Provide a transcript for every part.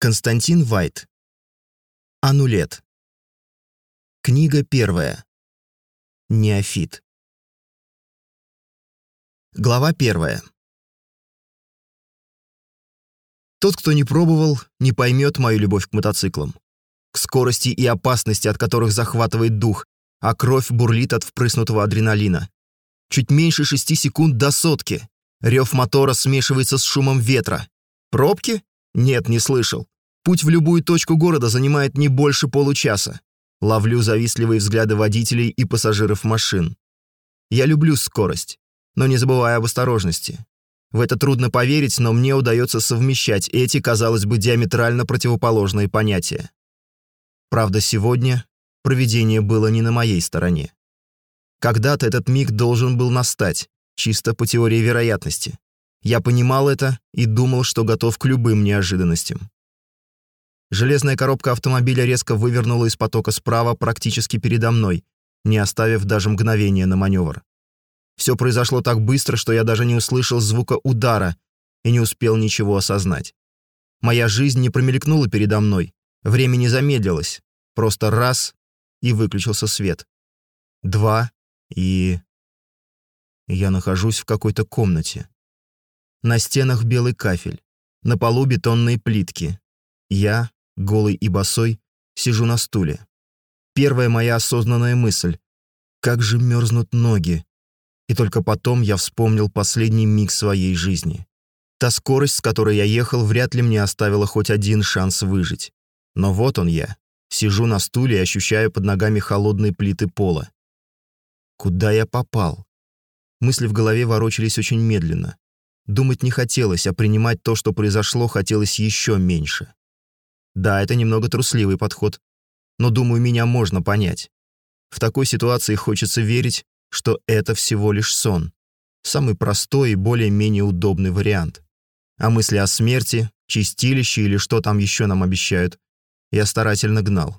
Константин Вайт. Анулет. Книга 1. Неофит. Глава 1. Тот, кто не пробовал, не поймет мою любовь к мотоциклам. К скорости и опасности, от которых захватывает дух, а кровь бурлит от впрыснутого адреналина. Чуть меньше 6 секунд до сотки. Рев мотора смешивается с шумом ветра. Пробки? Нет, не слышал. Путь в любую точку города занимает не больше получаса. Ловлю завистливые взгляды водителей и пассажиров машин. Я люблю скорость, но не забываю об осторожности. В это трудно поверить, но мне удается совмещать эти, казалось бы, диаметрально противоположные понятия. Правда, сегодня провидение было не на моей стороне. Когда-то этот миг должен был настать, чисто по теории вероятности. Я понимал это и думал, что готов к любым неожиданностям. Железная коробка автомобиля резко вывернула из потока справа практически передо мной, не оставив даже мгновения на маневр. Все произошло так быстро, что я даже не услышал звука удара и не успел ничего осознать. Моя жизнь не промелькнула передо мной, время не замедлилось, просто раз — и выключился свет. 2 и... Я нахожусь в какой-то комнате. На стенах белый кафель, на полу бетонные плитки. Я, голый и босой, сижу на стуле. Первая моя осознанная мысль — как же мерзнут ноги. И только потом я вспомнил последний миг своей жизни. Та скорость, с которой я ехал, вряд ли мне оставила хоть один шанс выжить. Но вот он я. Сижу на стуле и ощущаю под ногами холодные плиты пола. Куда я попал? Мысли в голове ворочались очень медленно. Думать не хотелось, а принимать то, что произошло, хотелось еще меньше. Да, это немного трусливый подход, но, думаю, меня можно понять. В такой ситуации хочется верить, что это всего лишь сон. Самый простой и более-менее удобный вариант. А мысли о смерти, чистилище или что там еще нам обещают, я старательно гнал.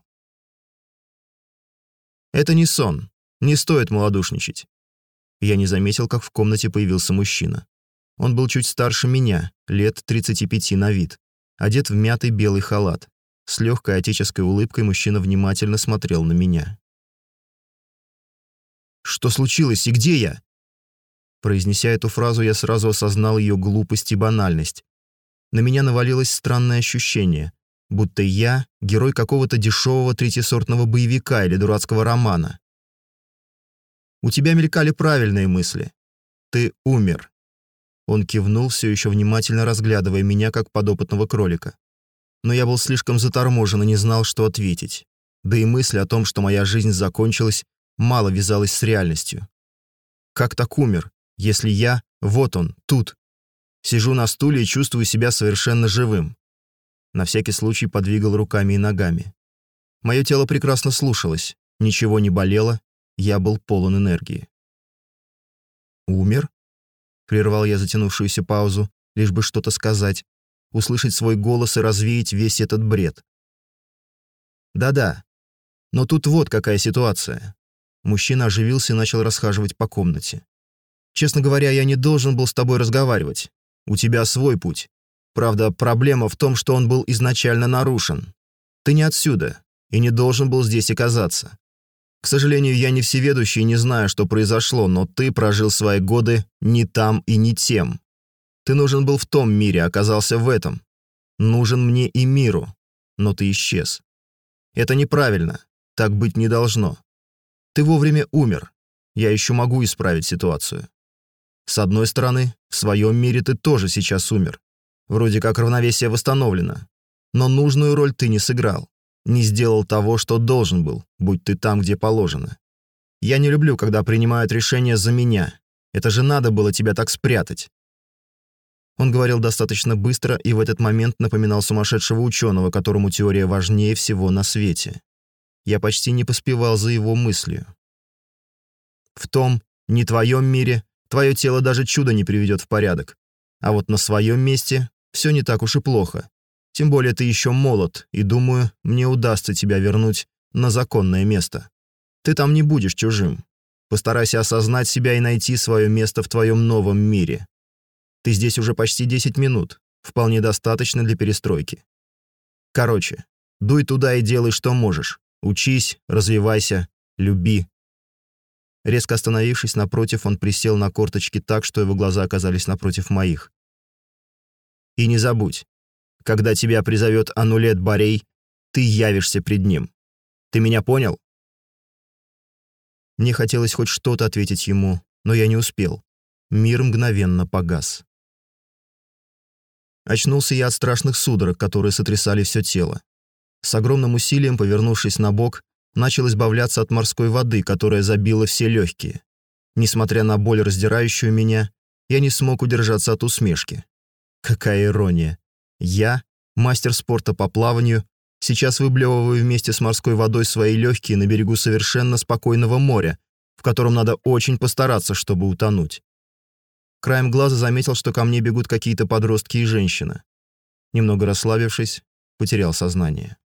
Это не сон, не стоит малодушничать. Я не заметил, как в комнате появился мужчина. Он был чуть старше меня, лет 35 на вид, одет в мятый белый халат. С легкой отеческой улыбкой мужчина внимательно смотрел на меня. «Что случилось и где я?» Произнеся эту фразу, я сразу осознал ее глупость и банальность. На меня навалилось странное ощущение, будто я — герой какого-то дешевого третьесортного боевика или дурацкого романа. «У тебя мелькали правильные мысли. Ты умер». Он кивнул, все еще внимательно разглядывая меня, как подопытного кролика. Но я был слишком заторможен и не знал, что ответить. Да и мысль о том, что моя жизнь закончилась, мало вязалась с реальностью. Как так умер, если я, вот он, тут? Сижу на стуле и чувствую себя совершенно живым. На всякий случай подвигал руками и ногами. Мое тело прекрасно слушалось, ничего не болело, я был полон энергии. «Умер?» — прервал я затянувшуюся паузу, лишь бы что-то сказать, услышать свой голос и развеять весь этот бред. «Да-да, но тут вот какая ситуация». Мужчина оживился и начал расхаживать по комнате. «Честно говоря, я не должен был с тобой разговаривать. У тебя свой путь. Правда, проблема в том, что он был изначально нарушен. Ты не отсюда и не должен был здесь оказаться. К сожалению, я не всеведущий и не знаю, что произошло, но ты прожил свои годы не там и не тем. Ты нужен был в том мире, оказался в этом. Нужен мне и миру, но ты исчез. Это неправильно, так быть не должно. Ты вовремя умер, я еще могу исправить ситуацию. С одной стороны, в своем мире ты тоже сейчас умер. Вроде как равновесие восстановлено. Но нужную роль ты не сыграл. Не сделал того, что должен был, будь ты там, где положено. Я не люблю, когда принимают решения за меня. Это же надо было тебя так спрятать». Он говорил достаточно быстро и в этот момент напоминал сумасшедшего ученого, которому теория важнее всего на свете. Я почти не поспевал за его мыслью. В том, не твоем мире, твое тело даже чудо не приведет в порядок. А вот на своем месте все не так уж и плохо. Тем более ты еще молод, и, думаю, мне удастся тебя вернуть на законное место. Ты там не будешь чужим. Постарайся осознать себя и найти свое место в твоем новом мире. Ты здесь уже почти 10 минут, вполне достаточно для перестройки. Короче, дуй туда и делай, что можешь. Учись, развивайся, люби». Резко остановившись напротив, он присел на корточки так, что его глаза оказались напротив моих. «И не забудь, когда тебя призовет Анулет Борей, ты явишься пред ним. Ты меня понял?» Мне хотелось хоть что-то ответить ему, но я не успел. Мир мгновенно погас. Очнулся я от страшных судорог, которые сотрясали все тело. С огромным усилием, повернувшись на бок, начал избавляться от морской воды, которая забила все легкие. Несмотря на боль, раздирающую меня, я не смог удержаться от усмешки. Какая ирония. Я, мастер спорта по плаванию, сейчас выблевываю вместе с морской водой свои легкие на берегу совершенно спокойного моря, в котором надо очень постараться, чтобы утонуть. Краем глаза заметил, что ко мне бегут какие-то подростки и женщина. Немного расслабившись, потерял сознание.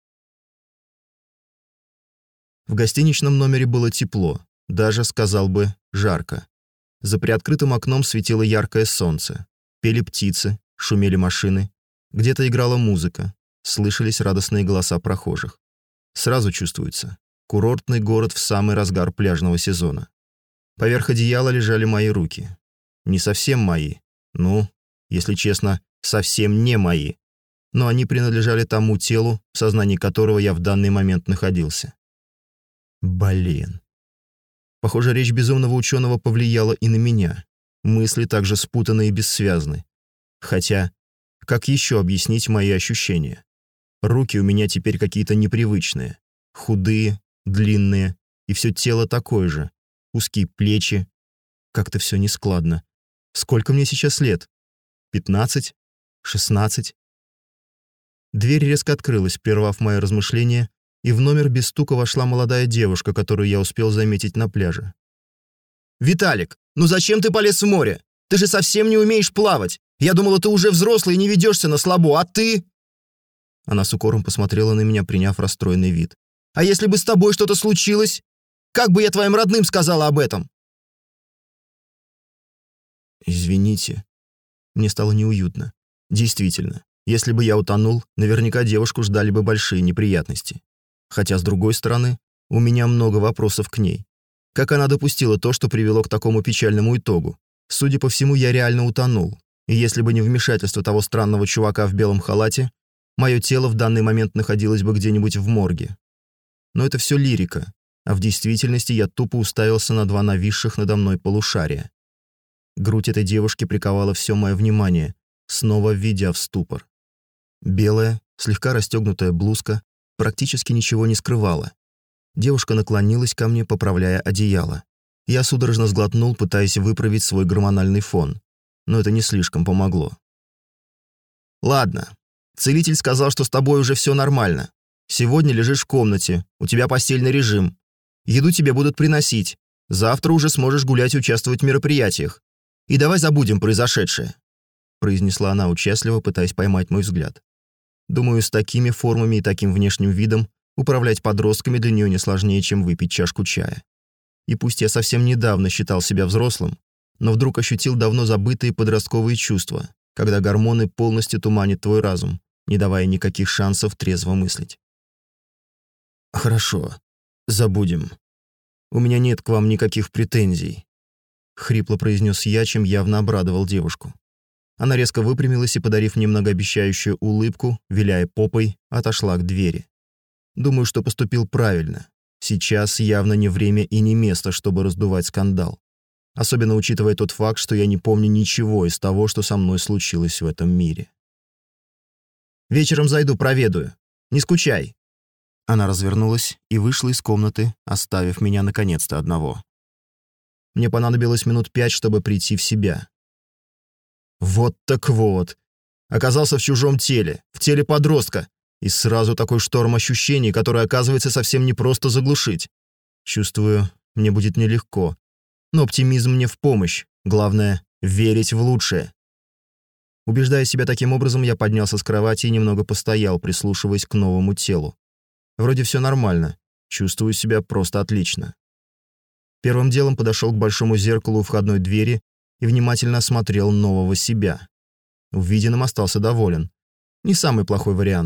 В гостиничном номере было тепло, даже, сказал бы, жарко. За приоткрытым окном светило яркое солнце. Пели птицы, шумели машины. Где-то играла музыка, слышались радостные голоса прохожих. Сразу чувствуется — курортный город в самый разгар пляжного сезона. Поверх одеяла лежали мои руки. Не совсем мои. Ну, если честно, совсем не мои. Но они принадлежали тому телу, в сознании которого я в данный момент находился. Блин. Похоже, речь безумного ученого повлияла и на меня. Мысли также спутаны и бессвязны. Хотя, как еще объяснить мои ощущения? Руки у меня теперь какие-то непривычные. Худые, длинные, и все тело такое же. Узкие плечи. Как-то все нескладно. Сколько мне сейчас лет? 15? 16? Дверь резко открылась, прервав мои размышления, и в номер без стука вошла молодая девушка, которую я успел заметить на пляже. «Виталик, ну зачем ты полез в море? Ты же совсем не умеешь плавать. Я думала, ты уже взрослый и не ведешься на слабо, а ты...» Она с укором посмотрела на меня, приняв расстроенный вид. «А если бы с тобой что-то случилось? Как бы я твоим родным сказала об этом?» «Извините». Мне стало неуютно. Действительно, если бы я утонул, наверняка девушку ждали бы большие неприятности. Хотя, с другой стороны, у меня много вопросов к ней. Как она допустила то, что привело к такому печальному итогу? Судя по всему, я реально утонул. И если бы не вмешательство того странного чувака в белом халате, мое тело в данный момент находилось бы где-нибудь в морге. Но это все лирика, а в действительности я тупо уставился на два нависших надо мной полушария. Грудь этой девушки приковала все мое внимание, снова введя в ступор. Белая, слегка расстегнутая блузка практически ничего не скрывала. Девушка наклонилась ко мне, поправляя одеяло. Я судорожно сглотнул, пытаясь выправить свой гормональный фон, но это не слишком помогло. «Ладно, целитель сказал, что с тобой уже все нормально. Сегодня лежишь в комнате, у тебя постельный режим. Еду тебе будут приносить. Завтра уже сможешь гулять и участвовать в мероприятиях. И давай забудем произошедшее», — произнесла она участливо, пытаясь поймать мой взгляд. Думаю, с такими формами и таким внешним видом управлять подростками для нее не сложнее, чем выпить чашку чая. И пусть я совсем недавно считал себя взрослым, но вдруг ощутил давно забытые подростковые чувства, когда гормоны полностью туманят твой разум, не давая никаких шансов трезво мыслить. «Хорошо, забудем. У меня нет к вам никаких претензий», — хрипло произнес я, чем явно обрадовал девушку. Она резко выпрямилась и, подарив мне многообещающую улыбку, виляя попой, отошла к двери. Думаю, что поступил правильно. Сейчас явно не время и не место, чтобы раздувать скандал. Особенно учитывая тот факт, что я не помню ничего из того, что со мной случилось в этом мире. «Вечером зайду, проведаю. Не скучай». Она развернулась и вышла из комнаты, оставив меня наконец-то одного. Мне понадобилось минут 5, чтобы прийти в себя. Вот так вот. Оказался в чужом теле, в теле подростка, и сразу такой шторм ощущений, который, оказывается, совсем непросто заглушить. Чувствую, мне будет нелегко, но оптимизм мне в помощь. Главное — верить в лучшее. Убеждая себя таким образом, я поднялся с кровати и немного постоял, прислушиваясь к новому телу. Вроде все нормально, чувствую себя просто отлично. Первым делом подошел к большому зеркалу у входной двери и внимательно осмотрел нового себя. Увиденным остался доволен. Не самый плохой вариант.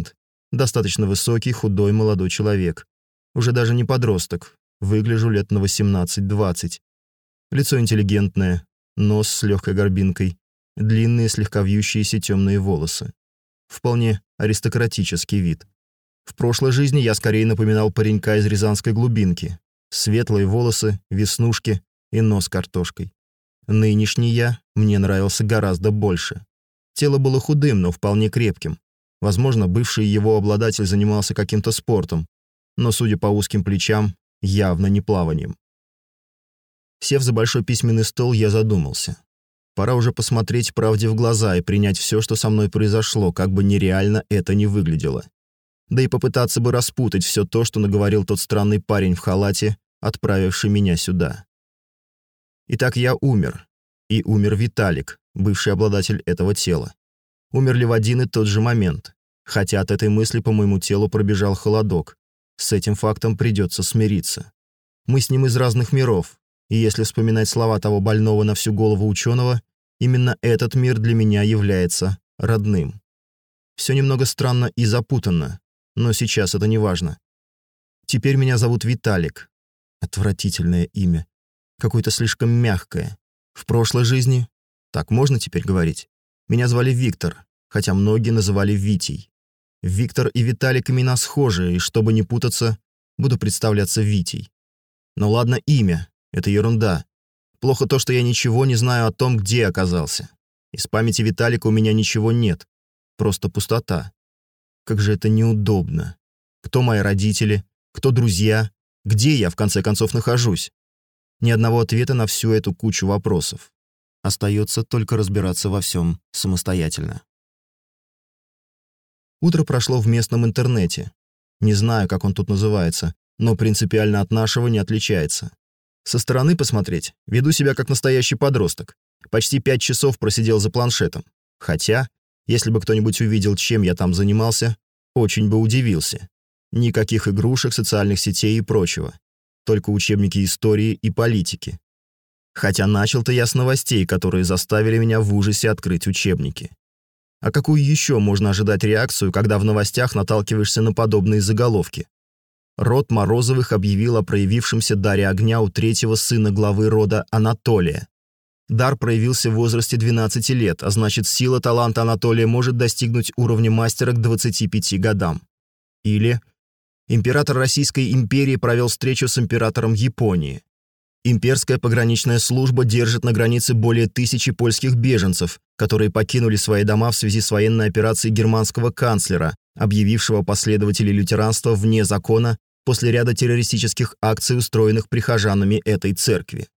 Достаточно высокий, худой, молодой человек. Уже даже не подросток. Выгляжу лет на 18-20. Лицо интеллигентное, нос с легкой горбинкой, длинные, слегка вьющиеся темные волосы. Вполне аристократический вид. В прошлой жизни я скорее напоминал паренька из рязанской глубинки. Светлые волосы, веснушки и нос картошкой. Нынешний я мне нравился гораздо больше. Тело было худым, но вполне крепким. Возможно, бывший его обладатель занимался каким-то спортом, но, судя по узким плечам, явно не плаванием. Сев за большой письменный стол, я задумался. Пора уже посмотреть правде в глаза и принять все, что со мной произошло, как бы нереально это ни выглядело. Да и попытаться бы распутать все то, что наговорил тот странный парень в халате, отправивший меня сюда. Итак, я умер. И умер Виталик, бывший обладатель этого тела. Умерли в один и тот же момент. Хотя от этой мысли по моему телу пробежал холодок. С этим фактом придется смириться. Мы с ним из разных миров, и если вспоминать слова того больного на всю голову ученого, именно этот мир для меня является родным. Все немного странно и запутанно, но сейчас это не важно. Теперь меня зовут Виталик. Отвратительное имя. Какое-то слишком мягкое. В прошлой жизни, так можно теперь говорить, меня звали Виктор, хотя многие называли Витей. Виктор и Виталик имена схожие, и чтобы не путаться, буду представляться Витей. Но ладно, имя — это ерунда. Плохо то, что я ничего не знаю о том, где я оказался. Из памяти Виталика у меня ничего нет, просто пустота. Как же это неудобно. Кто мои родители, кто друзья, где я, в конце концов, нахожусь? Ни одного ответа на всю эту кучу вопросов. Остается только разбираться во всем самостоятельно. Утро прошло в местном интернете. Не знаю, как он тут называется, но принципиально от нашего не отличается. Со стороны посмотреть, веду себя как настоящий подросток. Почти 5 часов просидел за планшетом. Хотя, если бы кто-нибудь увидел, чем я там занимался, очень бы удивился. Никаких игрушек, социальных сетей и прочего. Только учебники истории и политики. Хотя начал-то я с новостей, которые заставили меня в ужасе открыть учебники. А какую еще можно ожидать реакцию, когда в новостях наталкиваешься на подобные заголовки? Род Морозовых объявил о проявившемся даре огня у 3-го сына главы рода Анатолия. Дар проявился в возрасте 12 лет, а значит, сила таланта Анатолия может достигнуть уровня мастера к 25 годам. Или император Российской империи провел встречу с императором Японии. Имперская пограничная служба держит на границе более 1000 польских беженцев, которые покинули свои дома в связи с военной операцией германского канцлера, объявившего последователей лютеранства вне закона после ряда террористических акций, устроенных прихожанами этой церкви.